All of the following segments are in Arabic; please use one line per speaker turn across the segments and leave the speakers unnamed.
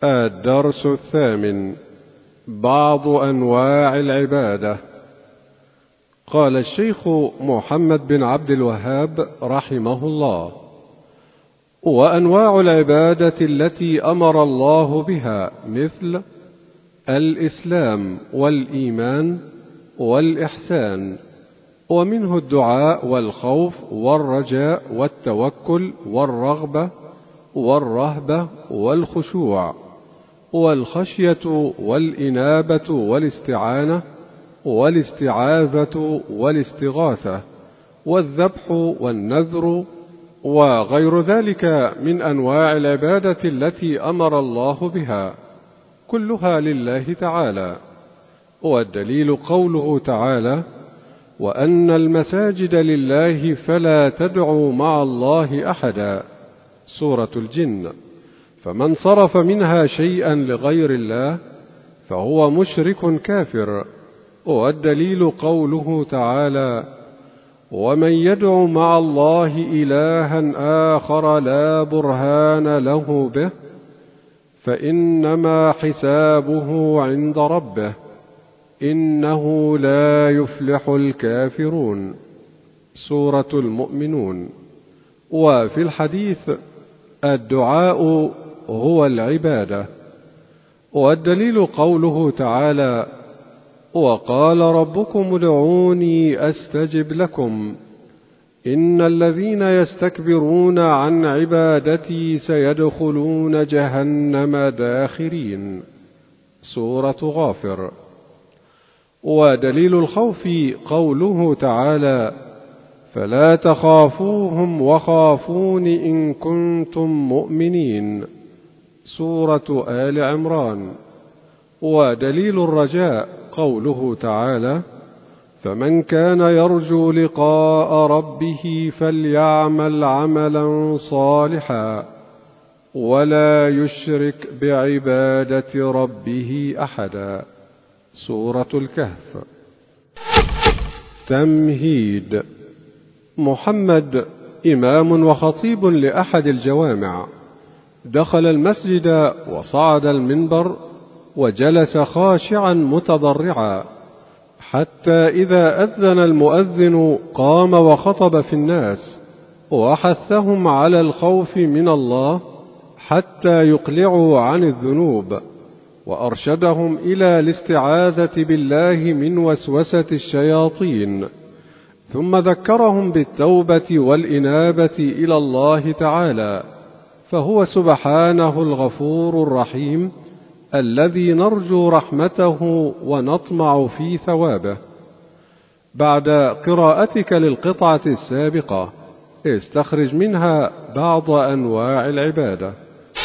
الدرس 8. بعض أنواع العبادة. قال الشيخ محمد بن عبد الوهاب رحمه الله: وأنواع العبادة التي أمر الله بها مثل الإسلام والإيمان والإحسان، ومنه الدعاء والخوف والرجاء والتوكل والرغبة والرهبة والخشوع والخشية والإنابة والاستعانة والاستعاذة والاستغاثة والذبح والنذر وغير ذلك من أنواع العبادة التي أمر الله بها، كلها لله تعالى. والدليل قوله تعالى: وأن المساجد لله فلا تدعوا مع الله أحدا، سورة الجن. فمن صرف منها شيئا لغير الله فهو مشرك كافر. والدليل قوله تعالى: ومن يدع مع الله إلها آخر لا برهان له به فإنما حسابه عند ربه إنه لا يفلح الكافرون، سورة المؤمنون. وفي الحديث: الدعاء هو العبادة. والدليل قوله تعالى: وقال ربكم ادعوني أستجب لكم إن الذين يستكبرون عن عبادتي سيدخلون جهنم داخرين، سورة غافر. ودليل الخوف قوله تعالى: فلا تخافوهم وخافون إن كنتم مؤمنين، سورة آل عمران. ودليل الرجاء قوله تعالى: فمن كان يرجو لقاء ربه فليعمل عملا صالحا ولا يشرك بعبادة ربه أحدا، سورة الكهف. تمهيد. محمد إمام وخطيب لأحد الجوامع، دخل المسجد وصعد المنبر وجلس خاشعا متضرعا، حتى إذا أذن المؤذن قام وخطب في الناس وحثهم على الخوف من الله حتى يقلعوا عن الذنوب، وأرشدهم إلى الاستعاذة بالله من وسوسة الشياطين، ثم ذكرهم بالتوبة والإنابة إلى الله تعالى، فهو سبحانه الغفور الرحيم الذي نرجو رحمته ونطمع في ثوابه. بعد قراءتك للقطعة السابقة استخرج منها بعض أنواع العبادة.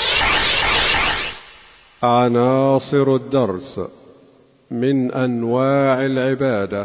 عناصر الدرس. من أنواع العبادة: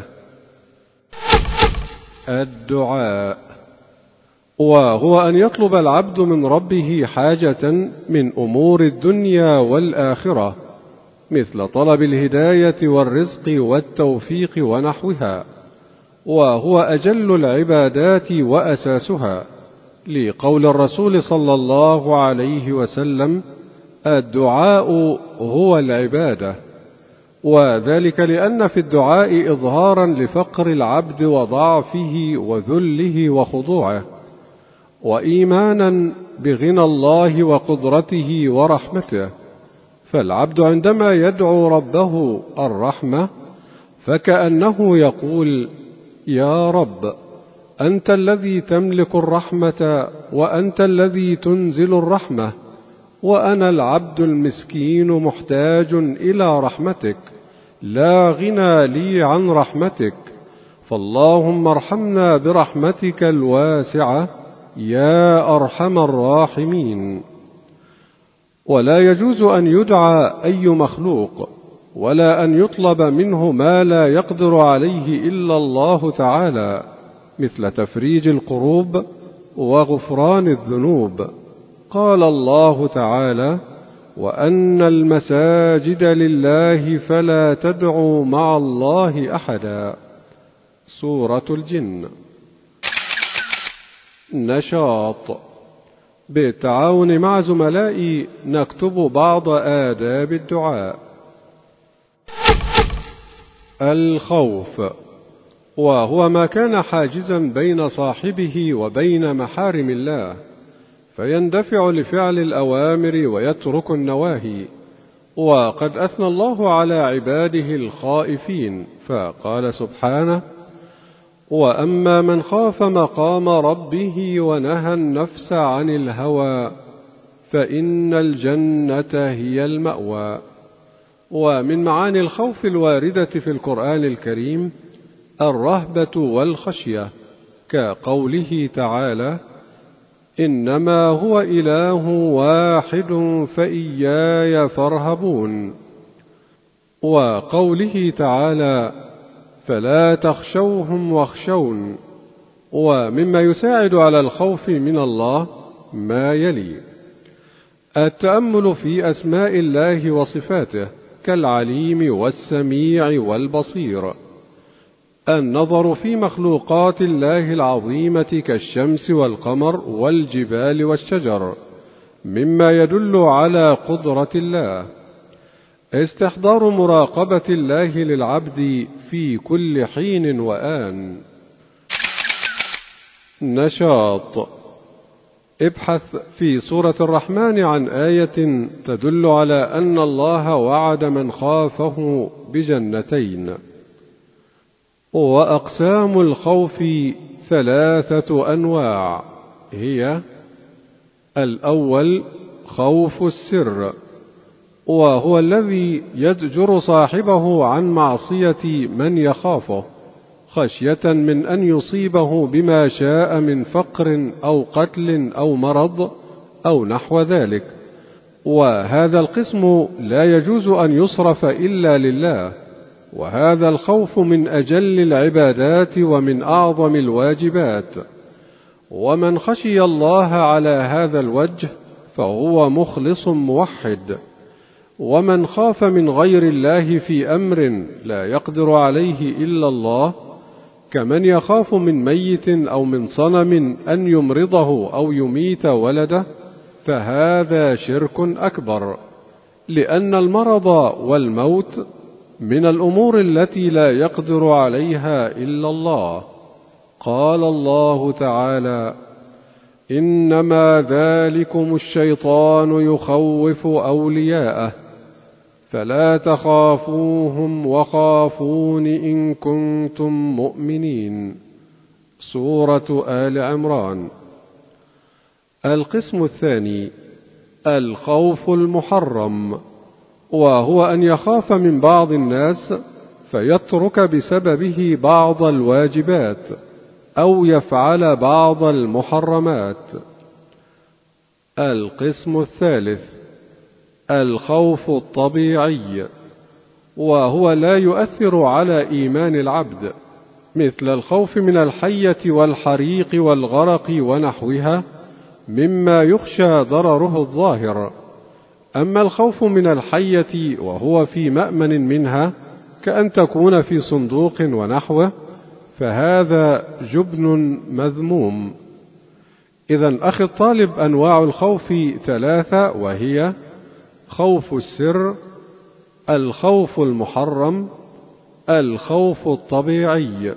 الدعاء، وهو أن يطلب العبد من ربه حاجة من أمور الدنيا والآخرة، مثل طلب الهداية والرزق والتوفيق ونحوها، وهو أجل العبادات وأساسها، لقول الرسول صلى الله عليه وسلم: الدعاء هو العبادة. وذلك لأن في الدعاء إظهارا لفقر العبد وضعفه وذله وخضوعه، وإيمانا بغنى الله وقدرته ورحمته. فالعبد عندما يدعو ربه الرحمة فكأنه يقول: يا رب، أنت الذي تملك الرحمة وأنت الذي تنزل الرحمة، وأنا العبد المسكين محتاج إلى رحمتك، لا غنى لي عن رحمتك، فاللهم ارحمنا برحمتك الواسعة يا أرحم الراحمين. ولا يجوز أن يدعى أي مخلوق، ولا أن يطلب منه ما لا يقدر عليه إلا الله تعالى، مثل تفريج الكروب وغفران الذنوب. قال الله تعالى: وأن المساجد لله فلا تدعوا مع الله أحدا، سورة الجن. نشاط. بالتعاون مع زملائي نكتب بعض آداب الدعاء. الخوف، وهو ما كان حاجزا بين صاحبه وبين محارم الله، فيندفع لفعل الأوامر ويترك النواهي. وقد أثنى الله على عباده الخائفين فقال سبحانه: وأما من خاف مقام ربه ونهى النفس عن الهوى فإن الجنة هي المأوى. ومن معاني الخوف الواردة في القرآن الكريم الرهبة والخشية، كقوله تعالى: إنما هو إله واحد فإياي فارهبون، وقوله تعالى: فلا تخشوهم واخشون. ومما يساعد على الخوف من الله ما يلي: التأمل في أسماء الله وصفاته كالعليم والسميع والبصير، النظر في مخلوقات الله العظيمة كالشمس والقمر والجبال والشجر مما يدل على قدرة الله، استحضار مراقبة الله للعبد في كل حين وآن. نشاط: ابحث في سورة الرحمن عن آية تدل على أن الله وعد من خافه بجنتين. وأقسام الخوف 3 أنواع، هي: الأول خوف السر، وهو الذي يزجر صاحبه عن معصية من يخافه خشية من أن يصيبه بما شاء من فقر أو قتل أو مرض أو نحو ذلك، وهذا القسم لا يجوز أن يصرف إلا لله، وهذا الخوف من أجل العبادات ومن أعظم الواجبات. ومن خشي الله على هذا الوجه فهو مخلص موحد. ومن خاف من غير الله في أمر لا يقدر عليه إلا الله، كمن يخاف من ميت أو من صنم أن يمرضه أو يميت ولده، فهذا شرك أكبر، لأن المرض والموت من الأمور التي لا يقدر عليها إلا الله. قال الله تعالى: إنما ذلكم الشيطان يخوف أولياءه فلا تخافوهم وخافون إن كنتم مؤمنين. سورة آل عمران. القسم الثاني الخوف المحرم، وهو أن يخاف من بعض الناس فيترك بسببه بعض الواجبات أو يفعل بعض المحرمات. القسم الثالث الخوف الطبيعي، وهو لا يؤثر على إيمان العبد، مثل الخوف من الحية والحريق والغرق ونحوها مما يخشى ضرره الظاهر. أما الخوف من الحية وهو في مأمن منها كأن تكون في صندوق ونحوه، فهذا جبن مذموم. إذن أخي الطالب، أنواع الخوف 3، وهي: خوف السر، الخوف المحرم، الخوف الطبيعي.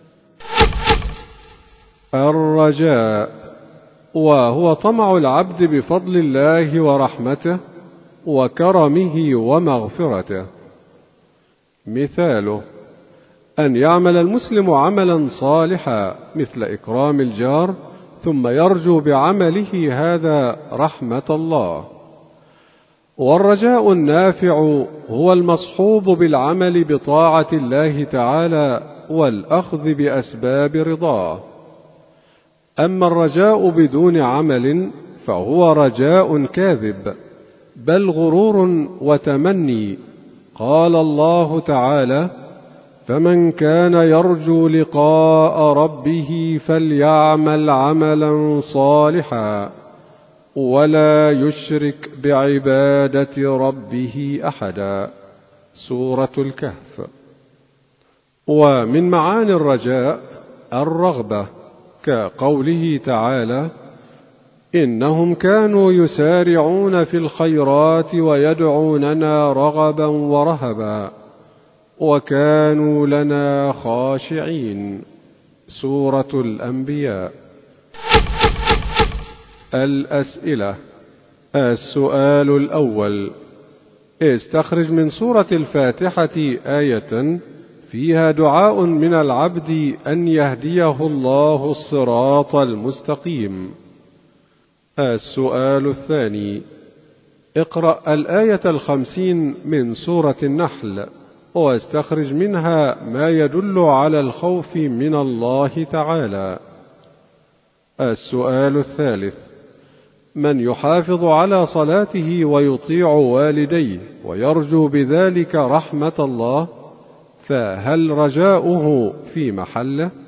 الرجاء، وهو طمع العبد بفضل الله ورحمته وكرمه ومغفرته. مثاله: أن يعمل المسلم عملا صالحا مثل إكرام الجار ثم يرجو بعمله هذا رحمة الله. والرجاء النافع هو المصحوب بالعمل بطاعة الله تعالى والأخذ بأسباب رضاه. أما الرجاء بدون عمل فهو رجاء كاذب، بل غرور وتمني. قال الله تعالى: فمن كان يرجو لقاء ربه فليعمل عملا صالحا ولا يشرك بعبادة ربه أحدا. سورة الكهف. ومن معاني الرجاء الرغبة، كقوله تعالى: إنهم كانوا يسارعون في الخيرات ويدعوننا رغبا ورهبا وكانوا لنا خاشعين. سورة الأنبياء. الأسئلة. السؤال الأول: استخرج من سورة الفاتحة آية فيها دعاء من العبد أن يهديه الله الصراط المستقيم. السؤال الثاني: اقرأ الآية 50 من سورة النحل واستخرج منها ما يدل على الخوف من الله تعالى. السؤال الثالث: من يحافظ على صلاته ويطيع والديه ويرجو بذلك رحمة الله، فهل رجاؤه في محله؟